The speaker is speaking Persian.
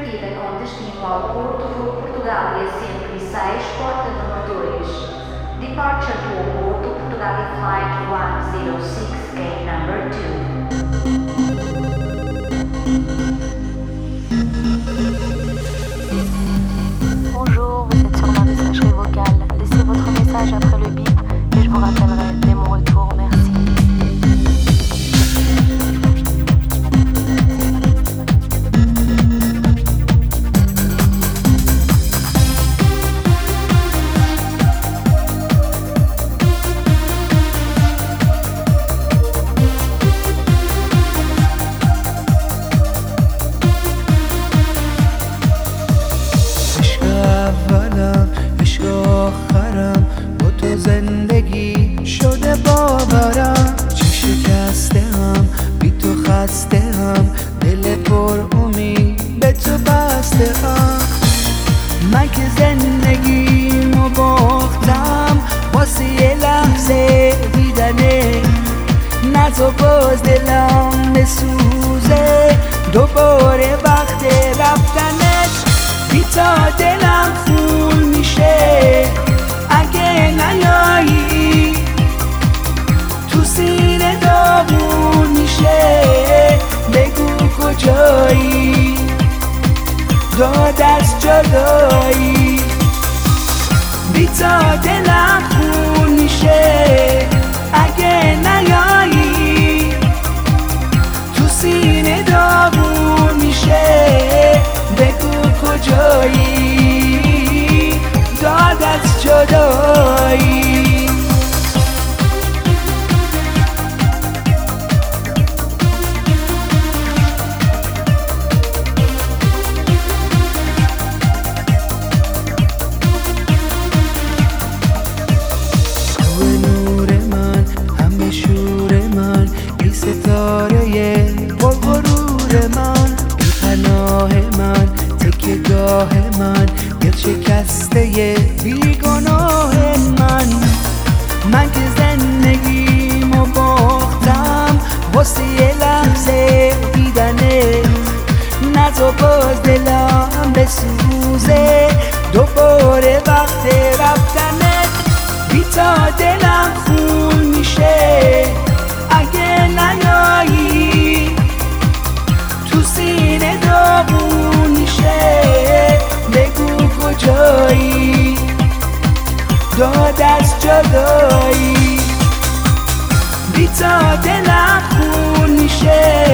partida com destino ao Porto, voo Portugália 106, porta número 2. Departure to Porto, Portugália Flight 106, gate number 2. Bonjour, vous êtes sur ma messagerie vocale. Laissez votre message après le bip et je vous rappellerai dès mon retour. Merci. عشق آخرم با تو زندگی شده باورم، چه شکسته هم بی تو خسته هم، دل پر امید به تو بسته هم. من که زندگیمو باختم واسه یه لحظه دیدنه، نه تو باز دلم بسوزه دوباره وقت رفتنش. بی تا دلم خون میشه اگه نیایی، تو سینه داغون میشه بگو کجایی، داد از جدایی. بی تا دلم خون میشه اگه نیایی، تو سینه داغون میشه بگو کجایی، داد از جدایی. تو نور من، همه شور من، ای ستاره غرور من، ای پناه من، تکیه‌گاه من، دل شکسته بیگناه من. من که زندگیمو باختم واسه یه لحظه دیدنه، نه تو باز دلم بسوزه دوباره وقت رفتنه. بی تا دلم خون میشه اگه نیایی، تو سینه داغون میشه بگو کجایی، داد از جدایی. بی تا دلم خون میشه